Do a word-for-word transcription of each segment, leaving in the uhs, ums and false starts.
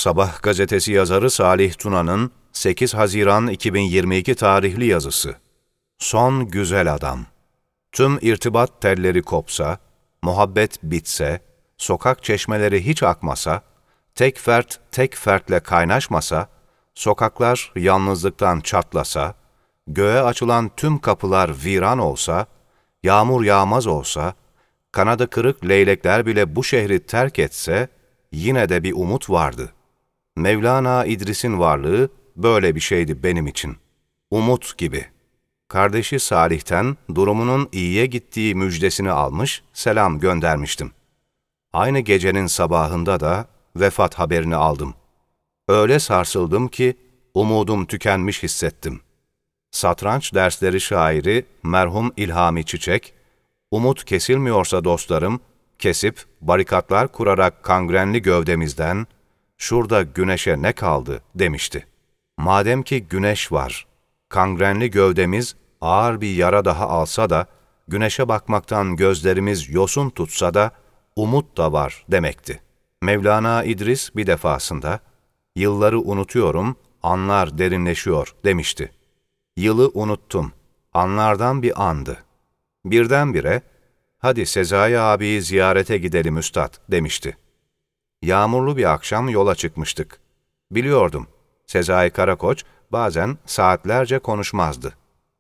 Sabah gazetesi yazarı Salih Tuna'nın sekiz Haziran iki bin yirmi iki tarihli yazısı. Son güzel adam. Tüm irtibat telleri kopsa, muhabbet bitse, sokak çeşmeleri hiç akmasa, tek fert tek fertle kaynaşmasa, sokaklar yalnızlıktan çatlasa, göğe açılan tüm kapılar viran olsa, yağmur yağmaz olsa, kanadı kırık leylekler bile bu şehri terk etse, yine de bir umut vardı. Mevlana İdris'in varlığı böyle bir şeydi benim için. Umut gibi. Kardeşi Salih'ten durumunun iyiye gittiği müjdesini almış, selam göndermiştim. Aynı gecenin sabahında da vefat haberini aldım. Öyle sarsıldım ki umudum tükenmiş hissettim. Satranç dersleri şairi merhum İlhami Çiçek, umut kesilmiyorsa dostlarım, kesip barikatlar kurarak kangrenli gövdemizden, şurada güneşe ne kaldı demişti. Madem ki güneş var, kangrenli gövdemiz ağır bir yara daha alsa da, güneşe bakmaktan gözlerimiz yosun tutsa da, umut da var demekti. Mevlana İdris bir defasında, yılları unutuyorum, anlar derinleşiyor demişti. Yılı unuttum, anlardan bir andı. Birdenbire, hadi Sezai abiyi ziyarete gidelim üstad demişti. Yağmurlu bir akşam yola çıkmıştık. Biliyordum, Sezai Karakoç bazen saatlerce konuşmazdı.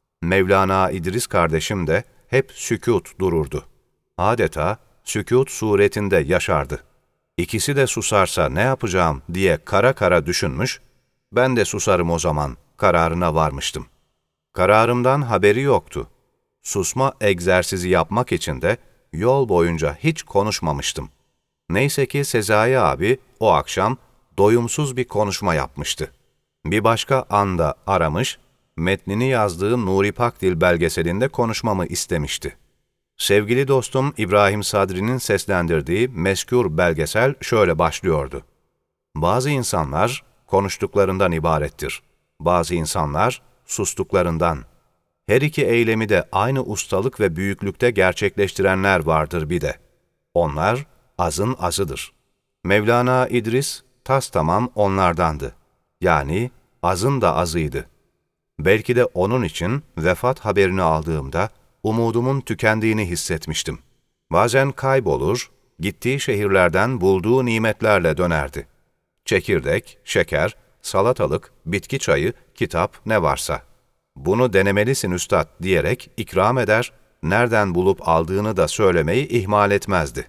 Mevlana İdris kardeşim de hep sükût dururdu. Adeta sükût suretinde yaşardı. İkisi de susarsa ne yapacağım diye kara kara düşünmüş, ben de susarım o zaman kararına varmıştım. Kararımdan haberi yoktu. Susma egzersizi yapmak için de yol boyunca hiç konuşmamıştım. Neyse ki Sezai abi o akşam doyumsuz bir konuşma yapmıştı. Bir başka anda aramış, metnini yazdığı Nuri Pakdil belgeselinde konuşmamı istemişti. Sevgili dostum İbrahim Sadri'nin seslendirdiği mezkûr belgesel şöyle başlıyordu. Bazı insanlar konuştuklarından ibarettir. Bazı insanlar sustuklarından. Her iki eylemi de aynı ustalık ve büyüklükte gerçekleştirenler vardır bir de. Onlar azın azıdır. Mevlana İdris tastamam onlardandı. Yani azın da azıydı. Belki de onun için vefat haberini aldığımda umudumun tükendiğini hissetmiştim. Bazen kaybolur, gittiği şehirlerden bulduğu nimetlerle dönerdi. Çekirdek, şeker, salatalık, bitki çayı, kitap ne varsa. Bunu denemelisin üstad diyerek ikram eder, nereden bulup aldığını da söylemeyi ihmal etmezdi.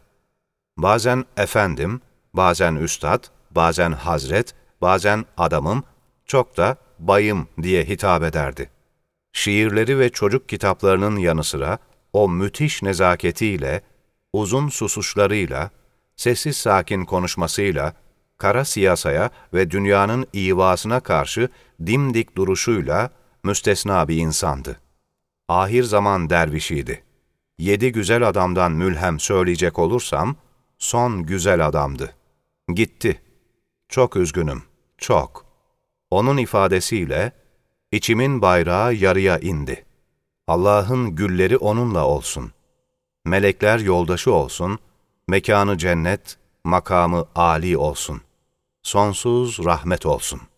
Bazen efendim, bazen üstad, bazen hazret, bazen adamım, çok da bayım diye hitap ederdi. Şiirleri ve çocuk kitaplarının yanı sıra o müthiş nezaketiyle, uzun susuşlarıyla, sessiz sakin konuşmasıyla, kara siyasaya ve dünyanın ivasına karşı dimdik duruşuyla müstesna bir insandı. Ahir zaman dervişiydi. Yedi güzel adamdan mülhem söyleyecek olursam, son güzel adamdı. Gitti. Çok üzgünüm, çok. Onun ifadesiyle, içimin bayrağı yarıya indi. Allah'ın gülleri onunla olsun. Melekler yoldaşı olsun, mekanı cennet, makamı âli olsun. Sonsuz rahmet olsun.